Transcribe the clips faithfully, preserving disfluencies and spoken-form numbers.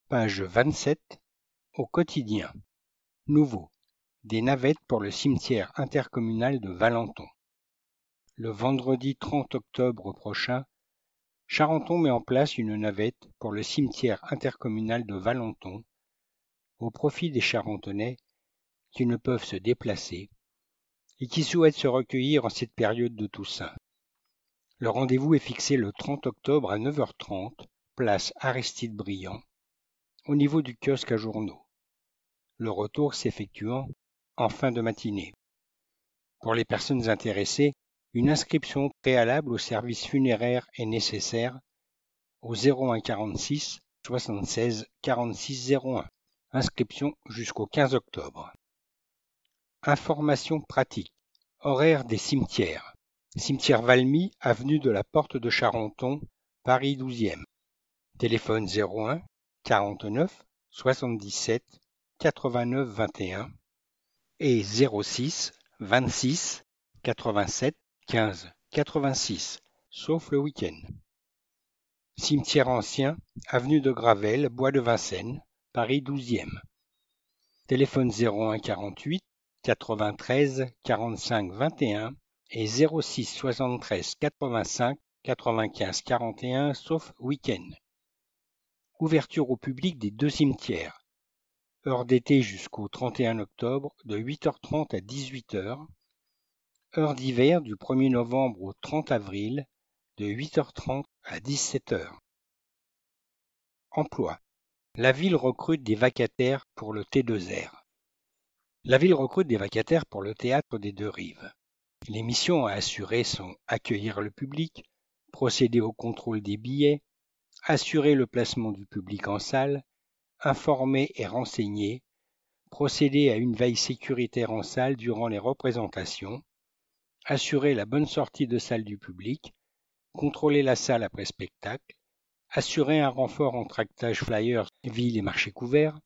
Page vingt-sept. Au quotidien. Nouveau. Des navettes pour le cimetière intercommunal de Valenton. Le vendredi trente octobre prochain, Charenton met en place une navette pour le cimetière intercommunal de Valenton au profit des Charentonais qui ne peuvent se déplacer et qui souhaitent se recueillir en cette période de Toussaint. Le rendez-vous est fixé le trente octobre à neuf heures trente, place Aristide Briand, au niveau du kiosque à journaux. Le retour s'effectuant en fin de matinée. Pour les personnes intéressées, une inscription préalable au service funéraire est nécessaire au zéro un quarante-six soixante-seize quarante-six zéro un. Inscription jusqu'au quinze octobre. Information pratique. Horaire des cimetières. Cimetière Valmy, avenue de la Porte de Charenton, Paris douzième. Téléphone zéro un quarante-neuf soixante-dix-sept quatre-vingt-neuf vingt et un et zéro six vingt-six quatre-vingt-sept quinze quatre-vingt-six, sauf le week-end. Cimetière ancien, avenue de Gravelle, Bois de Vincennes, Paris douzième. Téléphone zéro un quarante-huit quatre-vingt-treize quarante-cinq vingt et un et zéro six soixante-treize quatre-vingt-cinq quatre-vingt-quinze quarante et un, sauf week-end. Ouverture au public des deux cimetières. Heure d'été jusqu'au trente et un octobre, de huit heures trente à dix-huit heures. Heure d'hiver du premier novembre au trente avril, de huit heures trente à dix-sept heures. Emploi. La ville recrute des vacataires pour le T deux R. La ville recrute des vacataires pour le théâtre des Deux Rives. Les missions à assurer sont accueillir le public, procéder au contrôle des billets, assurer le placement du public en salle, informer et renseigner, procéder à une veille sécuritaire en salle durant les représentations, assurer la bonne sortie de salle du public, contrôler la salle après spectacle, assurer un renfort en tractage flyers, ville et marché couvert.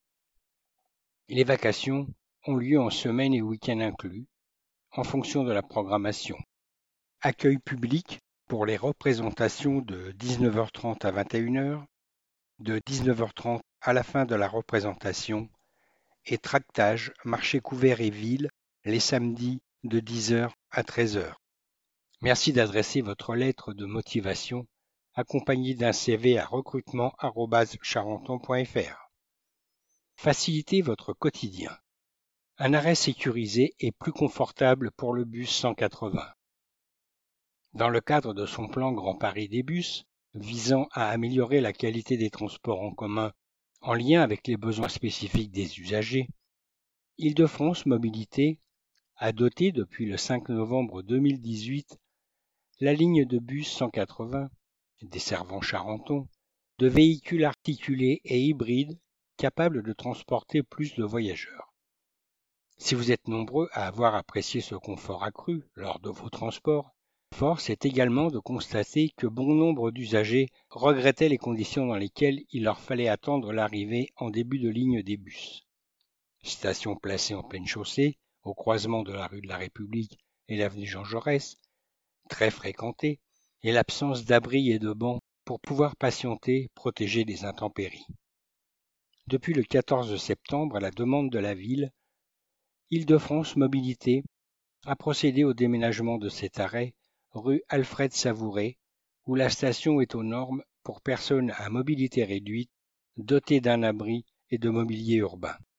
Les vacations ont lieu en semaine et week-end inclus, en fonction de la programmation. Accueil public pour les représentations de dix-neuf heures trente à vingt et une heures, de dix-neuf heures trente à la fin de la représentation, et tractage, marché couvert et ville, les samedis de dix heures à treize heures. Merci d'adresser votre lettre de motivation accompagnée d'un C V à recrutement arobase charenton point f r. Facilitez votre quotidien. Un arrêt sécurisé est plus confortable pour le bus cent quatre-vingts. Dans le cadre de son plan Grand Paris des bus, visant à améliorer la qualité des transports en commun en lien avec les besoins spécifiques des usagers, Île-de-France Mobilité a doté depuis le cinq novembre deux mille dix-huit la ligne de bus cent quatre-vingts, desservant Charenton, de véhicules articulés et hybrides capables de transporter plus de voyageurs. Si vous êtes nombreux à avoir apprécié ce confort accru lors de vos transports, force est également de constater que bon nombre d'usagers regrettaient les conditions dans lesquelles il leur fallait attendre l'arrivée en début de ligne des bus. Station placée en pleine chaussée, au croisement de la rue de la République et l'avenue Jean Jaurès, très fréquentée, et l'absence d'abris et de bancs pour pouvoir patienter protégés des intempéries. Depuis le quatorze septembre, à la demande de la ville, Île-de-France Mobilité a procédé au déménagement de cet arrêt rue Alfred Savouret, où la station est aux normes pour personnes à mobilité réduite, dotées d'un abri et de mobilier urbain.